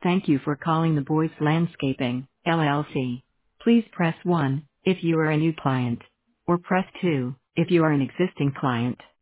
Thank you for calling the Boyce Landscaping, LLC. Please press 1 if you are a new client, or press 2 if you are an existing client.